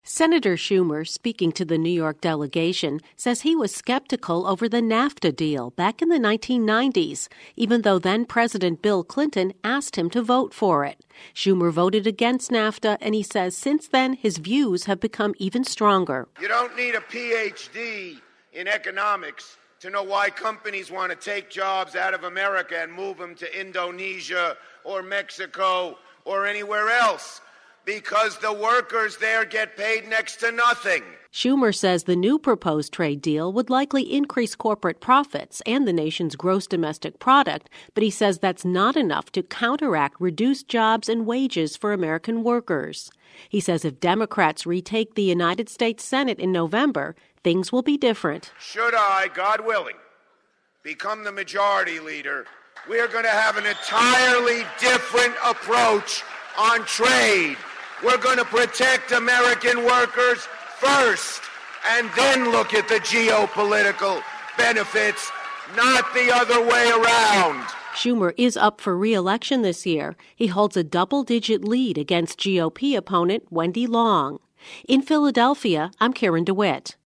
Senator Schumer, speaking to the New York delegation, says he was skeptical over the NAFTA deal back in the 1990s, even though then-President Bill Clinton asked him to vote for it. Schumer voted against NAFTA, and he says since then his views have become even stronger. You don't need a Ph.D. in economics to know why companies want to take jobs out of America and move them to Indonesia or Mexico or anywhere else. Because the workers there get paid next to nothing. Schumer says the new proposed trade deal would likely increase corporate profits and the nation's gross domestic product, but he says that's not enough to counteract reduced jobs and wages for American workers. He says if Democrats retake the United States Senate in November, things will be different. Should I, God willing, become the majority leader, we are going to have an entirely different approach on trade. We're going to protect American workers first and then look at the geopolitical benefits, not the other way around. Schumer is up for re-election this year. He holds a double-digit lead against GOP opponent Wendy Long. In Philadelphia, I'm Karen DeWitt.